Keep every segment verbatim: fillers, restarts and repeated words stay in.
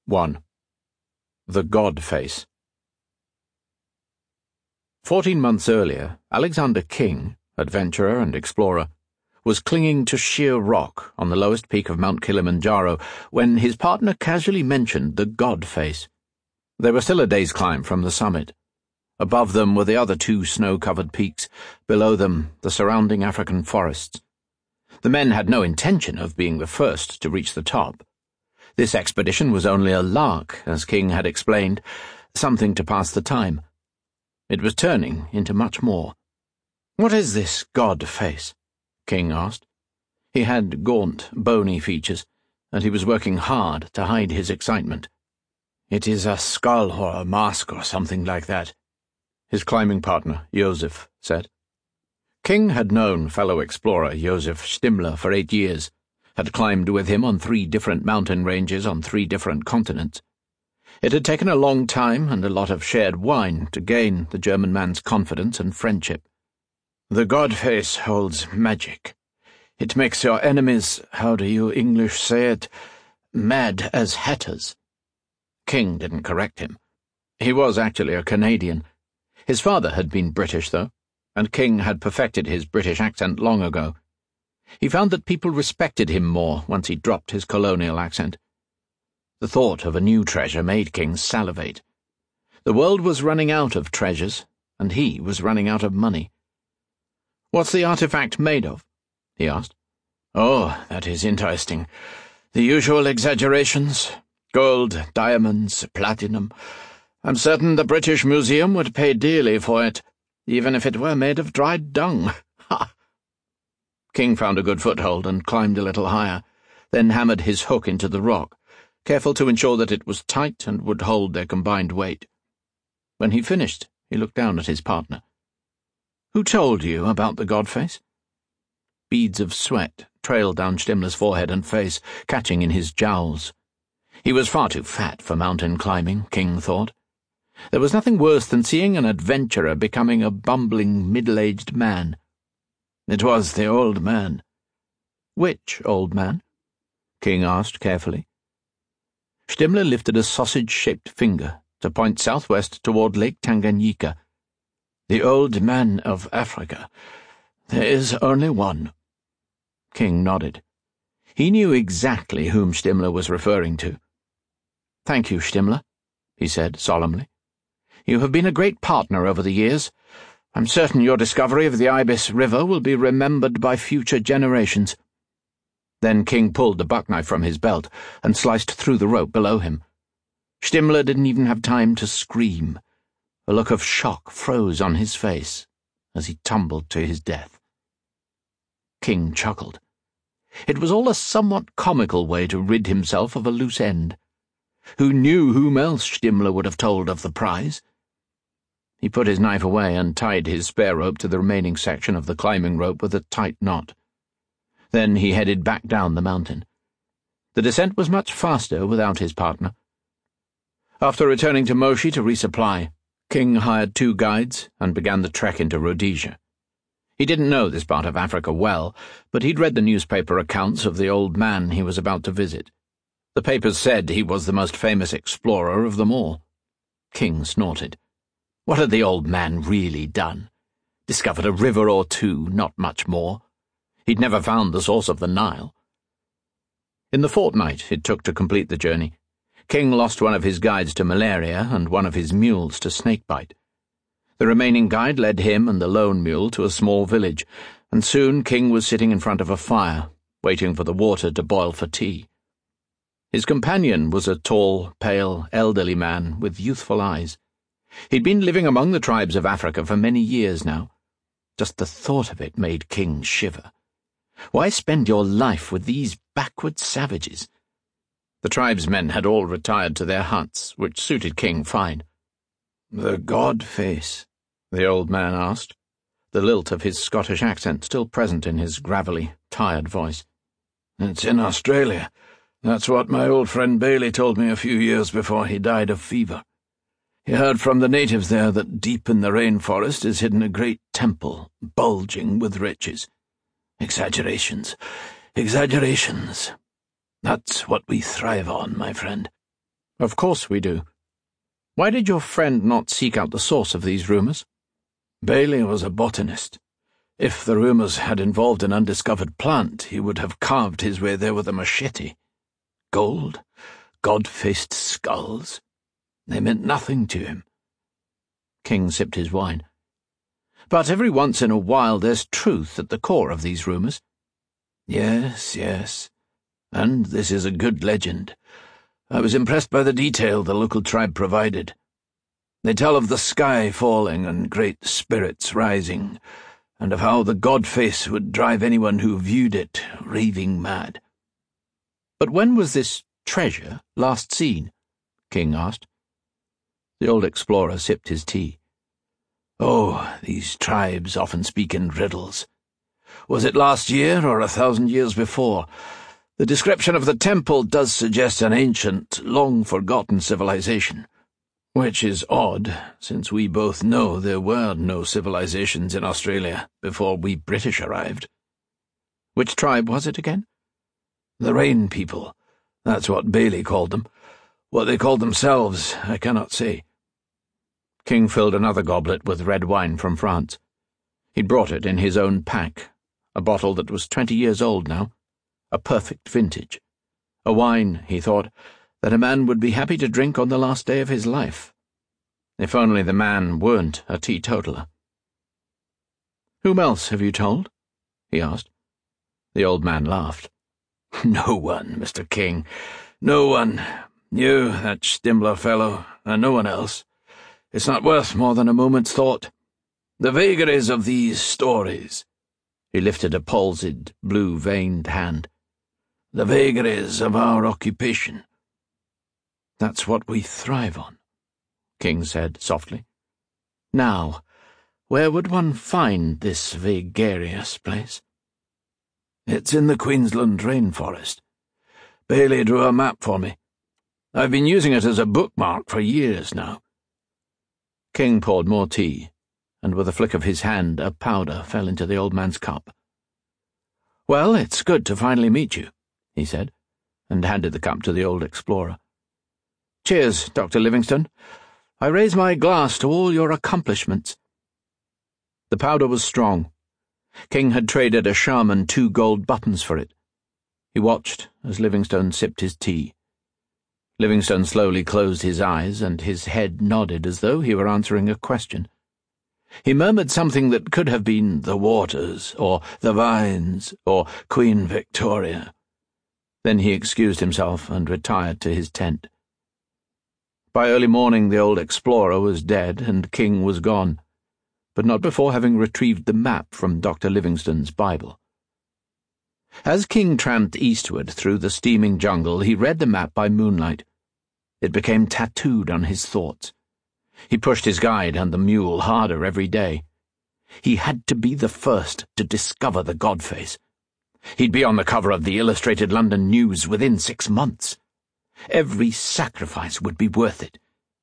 one. The God Face. Fourteen months earlier, Alexander King, adventurer and explorer, was clinging to sheer rock on the lowest peak of Mount Kilimanjaro when his partner casually mentioned the God Face. They were still a day's climb from the summit. Above them were the other two snow-covered peaks, below them the surrounding African forests. The men had no intention of being the first to reach the top. This expedition was only a lark, as King had explained, something to pass the time. It was turning into much more. "What is this God Face?" King asked. He had gaunt, bony features, and he was working hard to hide his excitement. "It is a skull or a mask or something like that," his climbing partner, Joseph, said. King had known fellow explorer Joseph Stimmler for eight years, had climbed with him on three different mountain ranges on three different continents. It had taken a long time and a lot of shared wine to gain the German man's confidence and friendship. "The God Face holds magic. It makes your enemies, how do you English say it, mad as hatters." King didn't correct him. He was actually a Canadian. His father had been British, though, and King had perfected his British accent long ago. He found that people respected him more once he dropped his colonial accent. The thought of a new treasure made King salivate. The world was running out of treasures, and he was running out of money. "What's the artifact made of?" he asked. "Oh, that is interesting. The usual exaggerations. Gold, diamonds, platinum. I'm certain the British Museum would pay dearly for it, even if it were made of dried dung. Ha!" King found a good foothold and climbed a little higher, then hammered his hook into the rock, careful to ensure that it was tight and would hold their combined weight. When he finished, he looked down at his partner. "Who told you about the God Face?" Beads of sweat trailed down Stimmler's forehead and face, catching in his jowls. He was far too fat for mountain climbing, King thought. There was nothing worse than seeing an adventurer becoming a bumbling, middle-aged man. "It was the old man." "Which old man?" King asked carefully. Stimmler lifted a sausage-shaped finger to point southwest toward Lake Tanganyika. "The old man of Africa. There is only one." King nodded. He knew exactly whom Stimmler was referring to. "Thank you, Stimmler," he said solemnly. "You have been a great partner over the years. I'm certain your discovery of the Ibis River will be remembered by future generations." Then King pulled the buckknife from his belt and sliced through the rope below him. Stimmler didn't even have time to scream. A look of shock froze on his face as he tumbled to his death. King chuckled. It was all a somewhat comical way to rid himself of a loose end. Who knew whom else Stimmler would have told of the prize? He put his knife away and tied his spare rope to the remaining section of the climbing rope with a tight knot. Then he headed back down the mountain. The descent was much faster without his partner. After returning to Moshi to resupply, King hired two guides and began the trek into Rhodesia. He didn't know this part of Africa well, but he'd read the newspaper accounts of the old man he was about to visit. The papers said he was the most famous explorer of them all. King snorted. What had the old man really done? Discovered a river or two, not much more. He'd never found the source of the Nile. In the fortnight it took to complete the journey, King lost one of his guides to malaria and one of his mules to snakebite. The remaining guide led him and the lone mule to a small village, and soon King was sitting in front of a fire, waiting for the water to boil for tea. His companion was a tall, pale, elderly man with youthful eyes. He'd been living among the tribes of Africa for many years now. Just the thought of it made King shiver. Why spend your life with these backward savages? The tribesmen had all retired to their huts, which suited King fine. "The God Face?" the old man asked, the lilt of his Scottish accent still present in his gravelly, tired voice. "It's in Australia. That's what my old friend Bailey told me a few years before he died of fever. He heard from the natives there that deep in the rainforest is hidden a great temple, bulging with riches. Exaggerations, exaggerations. That's what we thrive on, my friend." Of course we do. Why did your friend not seek out the source of these rumours? Bailey was a botanist. If the rumours had involved an undiscovered plant, he would have carved his way there with a machete. Gold, god-faced skulls. They meant nothing to him. King sipped his wine. But every once in a while there's truth at the core of these rumours. Yes, yes. And this is a good legend. I was impressed by the detail the local tribe provided. They tell of the sky falling and great spirits rising, and of how the god-face would drive anyone who viewed it raving mad. But when was this treasure last seen? King asked. The old explorer sipped his tea. Oh, these tribes often speak in riddles. Was it last year or a thousand years before? The description of the temple does suggest an ancient, long-forgotten civilization, which is odd, since we both know there were no civilizations in Australia before we British arrived. Which tribe was it again? The Rain People. That's what Bailey called them. What they called themselves, I cannot say. King filled another goblet with red wine from France. He'd brought it in his own pack, a bottle that was twenty years old now, a perfect vintage, a wine, he thought, that a man would be happy to drink on the last day of his life. If only the man weren't a teetotaler. "Whom else have you told?" he asked. The old man laughed. "No one, Mister King. No one. You, that Stimbler fellow, and no one else. It's not worth more than a moment's thought. The vagaries of these stories." He lifted a palsied, blue-veined hand. "The vagaries of our occupation." "That's what we thrive on," King said softly. "Now, where would one find this vagarious place?" "It's in the Queensland rainforest. Bailey drew a map for me. I've been using it as a bookmark for years now." King poured more tea, and with a flick of his hand a powder fell into the old man's cup. "Well, it's good to finally meet you," he said, and handed the cup to the old explorer. "Cheers, Doctor Livingstone. I raise my glass to all your accomplishments." The powder was strong. King had traded a shaman two gold buttons for it. He watched as Livingstone sipped his tea. Livingstone slowly closed his eyes, and his head nodded as though he were answering a question. He murmured something that could have been the waters, or the vines, or Queen Victoria. Then he excused himself and retired to his tent. By early morning the old explorer was dead and King was gone, but not before having retrieved the map from Doctor Livingstone's Bible. As King tramped eastward through the steaming jungle, he read the map by moonlight. It became tattooed on his thoughts. He pushed his guide and the mule harder every day. He had to be the first to discover the Godface. He'd be on the cover of the Illustrated London News within six months. Every sacrifice would be worth it.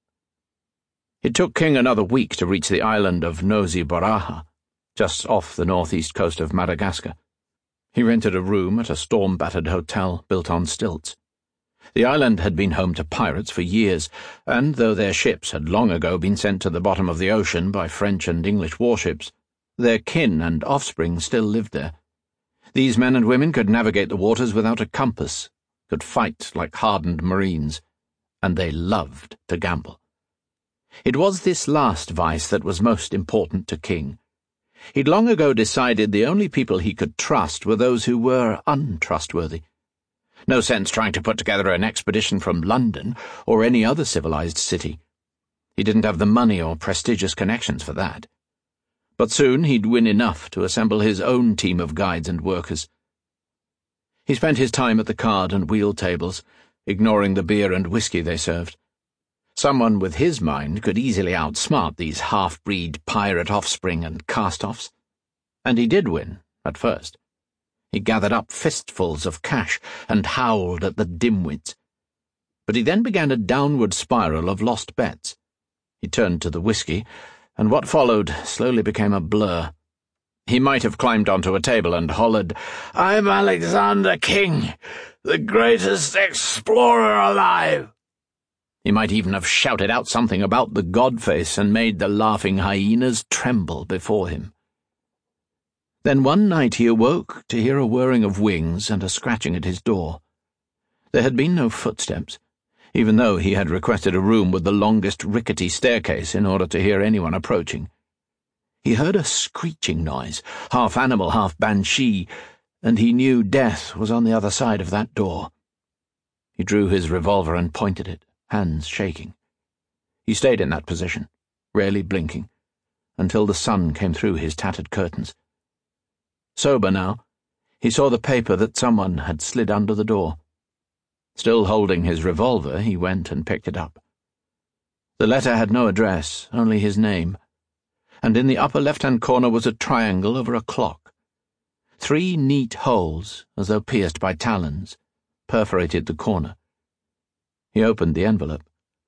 It took King another week to reach the island of Nosy Boraha, just off the northeast coast of Madagascar. He rented a room at a storm-battered hotel built on stilts. The island had been home to pirates for years, and though their ships had long ago been sent to the bottom of the ocean by French and English warships, their kin and offspring still lived there. These men and women could navigate the waters without a compass, could fight like hardened marines, and they loved to gamble. It was this last vice that was most important to King. He'd long ago decided the only people he could trust were those who were untrustworthy. No sense trying to put together an expedition from London or any other civilized city. He didn't have the money or prestigious connections for that. But soon he'd win enough to assemble his own team of guides and workers. He spent his time at the card and wheel tables, ignoring the beer and whiskey they served. Someone with his mind could easily outsmart these half-breed pirate offspring and cast-offs. And he did win, at first. He gathered up fistfuls of cash and howled at the dimwits. But he then began a downward spiral of lost bets. He turned to the whiskey, and what followed slowly became a blur. He might have climbed onto a table and hollered, "I'm Alexander King, the greatest explorer alive!" He might even have shouted out something about the Godface and made the laughing hyenas tremble before him. Then one night he awoke to hear a whirring of wings and a scratching at his door. There had been no footsteps, even though he had requested a room with the longest rickety staircase in order to hear anyone approaching. He heard a screeching noise, half animal, half banshee, and he knew death was on the other side of that door. He drew his revolver and pointed it, hands shaking. He stayed in that position, rarely blinking, until the sun came through his tattered curtains. Sober now, he saw the paper that someone had slid under the door. Still holding his revolver, he went and picked it up. The letter had no address, only his name, and in the upper left-hand corner was a triangle over a clock. Three neat holes, as though pierced by talons, perforated the corner. He opened the envelope.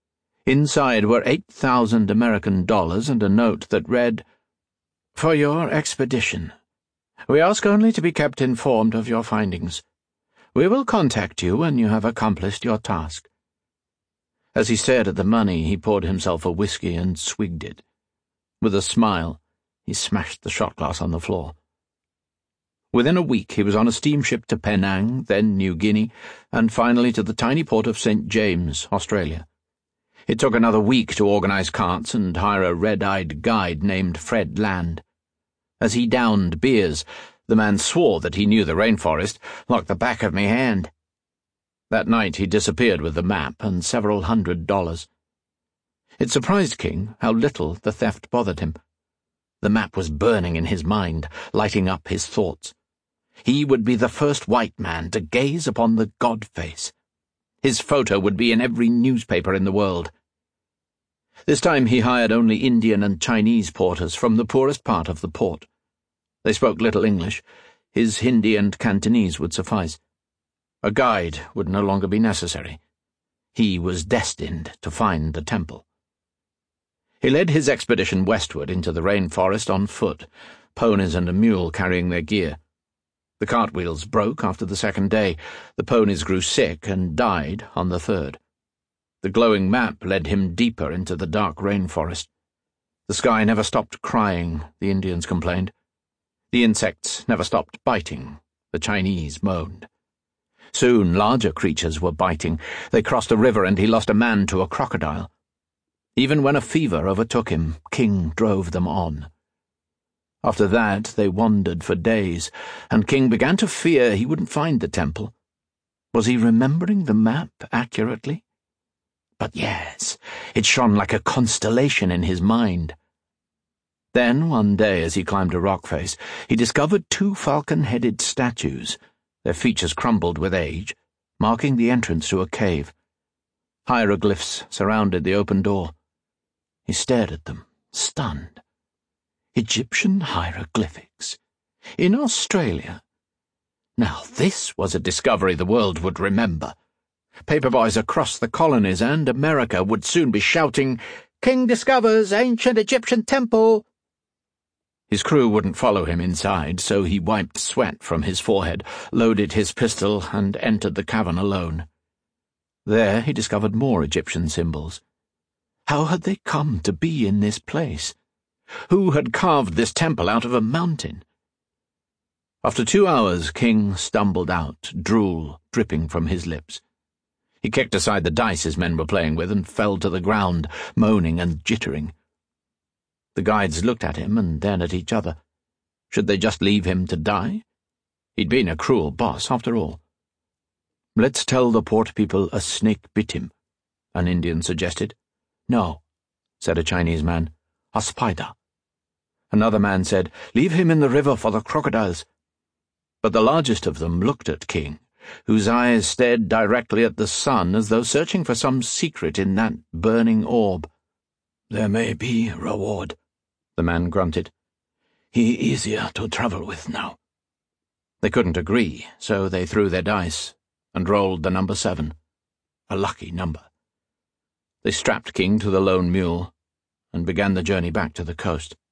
Inside were eight thousand American dollars and a note that read, "For your expedition. We ask only to be kept informed of your findings. We will contact you when you have accomplished your task." As he stared at the money, he poured himself a whiskey and swigged it. With a smile, he smashed the shot glass on the floor. Within a week he was on a steamship to Penang, then New Guinea, and finally to the tiny port of Saint James, Australia. It took another week to organize carts and hire a red-eyed guide named Fred Land. As he downed beers, the man swore that he knew the rainforest like the back of me hand. That night he disappeared with the map and several hundred dollars. It surprised King how little the theft bothered him. The map was burning in his mind, lighting up his thoughts. He would be the first white man to gaze upon the God-face. His photo would be in every newspaper in the world. This time he hired only Indian and Chinese porters from the poorest part of the port. They spoke little English. His Hindi and Cantonese would suffice. A guide would no longer be necessary. He was destined to find the temple. He led his expedition westward into the rainforest on foot, ponies and a mule carrying their gear. The cartwheels broke after the second day, the ponies grew sick and died on the third. The glowing map led him deeper into the dark rainforest. The sky never stopped crying, the Indians complained. The insects never stopped biting, the Chinese moaned. Soon larger creatures were biting. They crossed a river and he lost a man to a crocodile. Even when a fever overtook him, King drove them on. After that, they wandered for days, and King began to fear he wouldn't find the temple. Was he remembering the map accurately? But yes, it shone like a constellation in his mind. Then, one day, as he climbed a rock face, he discovered two falcon-headed statues, their features crumbled with age, marking the entrance to a cave. Hieroglyphs surrounded the open door. He stared at them, stunned. Egyptian hieroglyphics. In Australia. Now this was a discovery the world would remember. Paperboys across the colonies and America would soon be shouting, "King discovers ancient Egyptian temple!" His crew wouldn't follow him inside, so he wiped sweat from his forehead, loaded his pistol, and entered the cavern alone. There he discovered more Egyptian symbols. How had they come to be in this place? Who had carved this temple out of a mountain? After two hours, King stumbled out, drool dripping from his lips. He kicked aside the dice his men were playing with and fell to the ground, moaning and jittering. The guides looked at him and then at each other. Should they just leave him to die? He'd been a cruel boss, after all. "Let's tell the port people a snake bit him," an Indian suggested. "No," said a Chinese man. "A spider." Another man said, "Leave him in the river for the crocodiles." But the largest of them looked at King, whose eyes stared directly at the sun as though searching for some secret in that burning orb. "There may be reward," the man grunted. "He easier to travel with now." They couldn't agree, so they threw their dice and rolled the number seven. A lucky number. They strapped King to the lone mule and began the journey back to the coast.